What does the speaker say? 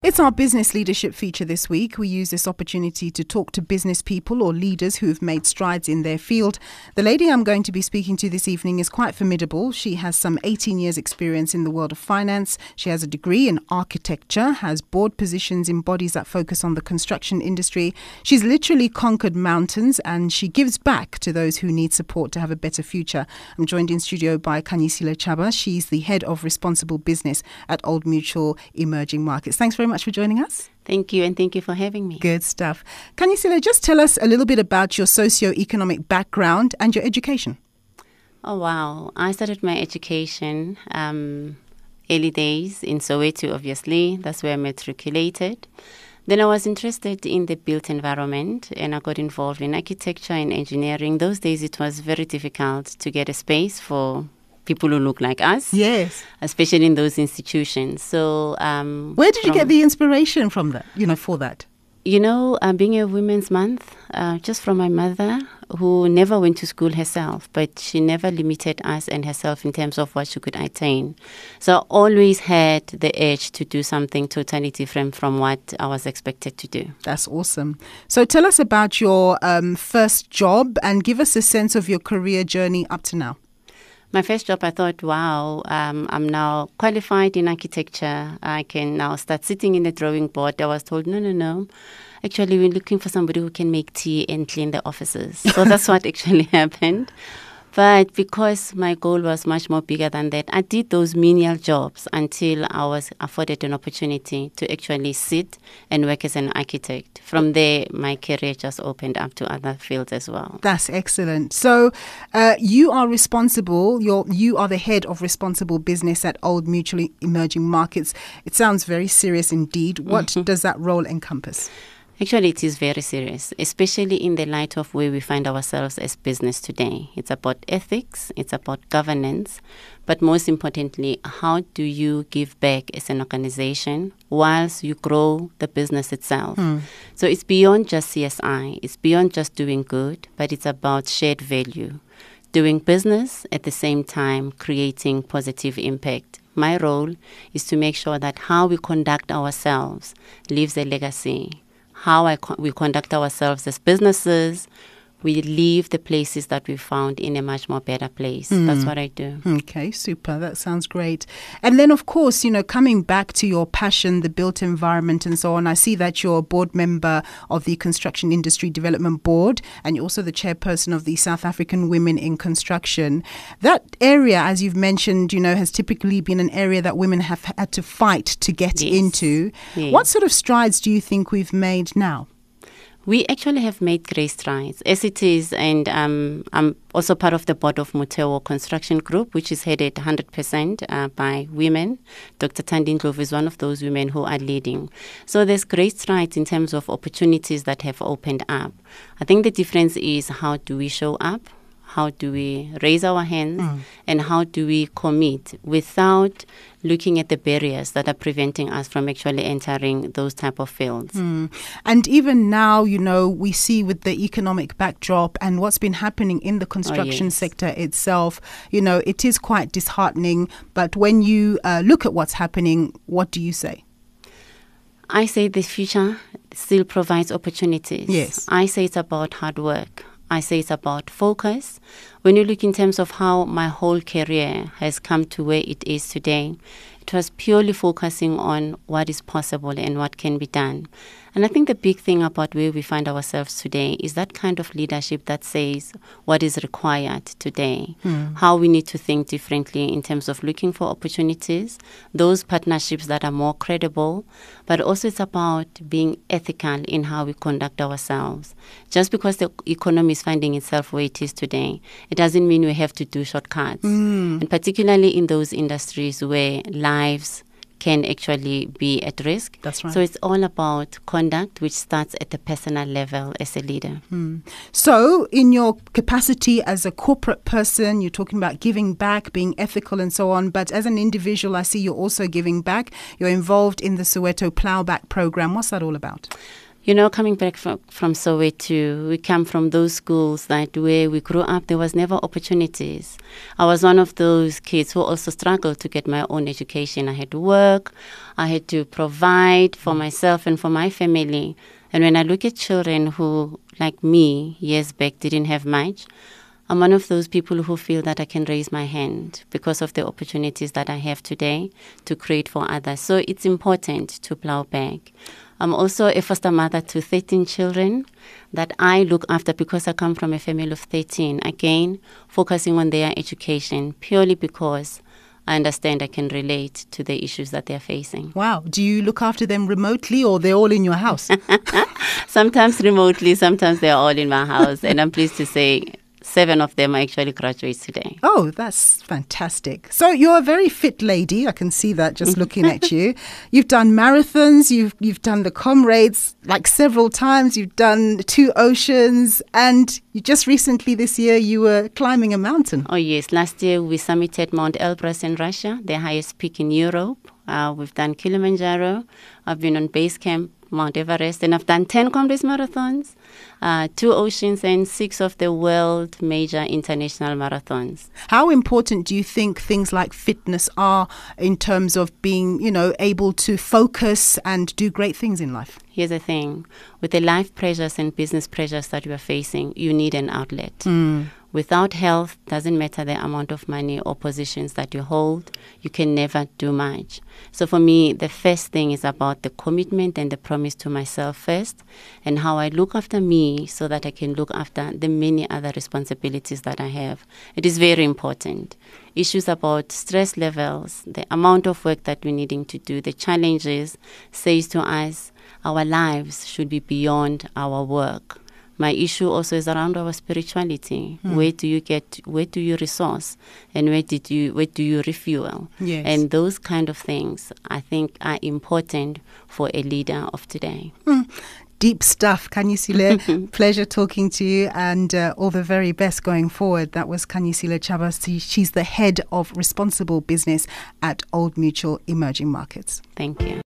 It's our business leadership feature this week. We use this opportunity to talk to business people or leaders who have made strides in their field. The lady I'm going to be speaking to this evening is quite formidable. She has some 18 years experience in the world of finance. She has a degree in architecture, has board positions in bodies that focus on the construction industry. She's literally conquered mountains and she gives back to those who need support to have a better future. I'm joined in studio by Khanyisile Chaba. She's the head of responsible business at Old Mutual Emerging Markets. Thanks very much for joining us. Thank you, and thank you for having me. Good stuff. Khanyisile, just tell us a little bit about your socio-economic background and your education. Oh, wow. I started my education early days in Soweto, obviously. That's where I matriculated. Then I was interested in the built environment, and I got involved in architecture and engineering. Those days, it was very difficult to get a space for people who look like us. Yes. Especially in those institutions. So, where did you get the inspiration from that, for that? Being a Women's Month, just from my mother, who never went to school herself, but she never limited us and herself in terms of what she could attain. So I always had the urge to do something totally different from what I was expected to do. That's awesome. So tell us about your first job and give us a sense of your career journey up to now. My first job, I thought, wow, I'm now qualified in architecture. I can now start sitting in the drawing board. I was told, no. Actually, we're looking for somebody who can make tea and clean the offices. So that's what actually happened. But because my goal was much more bigger than that, I did those menial jobs until I was afforded an opportunity to actually sit and work as an architect. From there, my career just opened up to other fields as well. That's excellent. So you are responsible, you are the head of responsible business at Old Mutual Emerging Markets. It sounds very serious indeed. What does that role encompass? Actually, it is very serious, especially in the light of where we find ourselves as business today. It's about ethics, it's about governance, but most importantly, how do you give back as an organization whilst you grow the business itself? So it's beyond just CSI, it's beyond just doing good, but it's about shared value, doing business at the same time creating positive impact. My role is to make sure that how we conduct ourselves leaves a legacy. How we conduct ourselves as businesses, we leave the places that we found in a much more better place. That's what I do. Okay, super. That sounds great. And then, of course, coming back to your passion, the built environment and so on, I see that you're a board member of the Construction Industry Development Board and you're also the chairperson of the South African Women in Construction. That area, as you've mentioned, has typically been an area that women have had to fight to get into. Yes. What sort of strides do you think we've made now? We actually have made great strides as it is, and I'm also part of the board of Muteo Construction Group, which is headed 100% by women. Dr. Thandi Ndlovu is one of those women who are leading. So there's great strides in terms of opportunities that have opened up. I think the difference is how do we show up? How do we raise our hands and how do we commit without looking at the barriers that are preventing us from actually entering those type of fields? And even now, we see with the economic backdrop and what's been happening in the construction sector itself, it is quite disheartening. But when you look at what's happening, what do you say? I say the future still provides opportunities. Yes. I say it's about hard work. I say it's about focus. When you look in terms of how my whole career has come to where it is today, it was purely focusing on what is possible and what can be done. And I think the big thing about where we find ourselves today is that kind of leadership that says what is required today, how we need to think differently in terms of looking for opportunities, those partnerships that are more credible, but also it's about being ethical in how we conduct ourselves. Just because the economy is finding itself where it is today, it doesn't mean we have to do shortcuts. And particularly in those industries where lives can actually be at risk. That's right. So it's all about conduct, which starts at the personal level as a leader. So in your capacity as a corporate person, you're talking about giving back, being ethical and so on. But as an individual, I see you're also giving back. You're involved in the Soweto Plowback program. What's that all about? You know, coming back from Soweto, we come from those schools that where we grew up, there was never opportunities. I was one of those kids who also struggled to get my own education. I had to work, I had to provide for myself and for my family. And when I look at children who, like me, years back, didn't have much, I'm one of those people who feel that I can raise my hand because of the opportunities that I have today to create for others. So it's important to plow back. I'm also a foster mother to 13 children that I look after because I come from a family of 13. Again, focusing on their education purely because I understand I can relate to the issues that they're facing. Wow. Do you look after them remotely or they're all in your house? Sometimes remotely, sometimes they're all in my house. And I'm pleased to say 7 of them actually graduates today. Oh, that's fantastic. So you're a very fit lady. I can see that just looking at you. You've done marathons. You've done the Comrades like several times. You've done 2 oceans. And you just recently this year, you were climbing a mountain. Oh, yes. Last year, we summited Mount Elbrus in Russia, the highest peak in Europe. We've done Kilimanjaro. I've been on base camp, Mount Everest, and I've done 10 Comrades marathons, 2 oceans, and 6 of the world major international marathons. How important do you think things like fitness are in terms of being, able to focus and do great things in life? Here's the thing. With the life pressures and business pressures that you are facing, you need an outlet. Without health, doesn't matter the amount of money or positions that you hold, you can never do much. So for me, the first thing is about the commitment and the promise to myself first, and how I look after me so that I can look after the many other responsibilities that I have. It is very important. Issues about stress levels, the amount of work that we're needing to do, the challenges, says to us, our lives should be beyond our work. My issue also is around our spirituality. Where do you resource, and where do you refuel? Yes. And those kind of things, I think, are important for a leader of today. Deep stuff, Khanyisile. Pleasure talking to you, and all the very best going forward. That was Khanyisile Chabas. She's the head of responsible business at Old Mutual Emerging Markets. Thank you.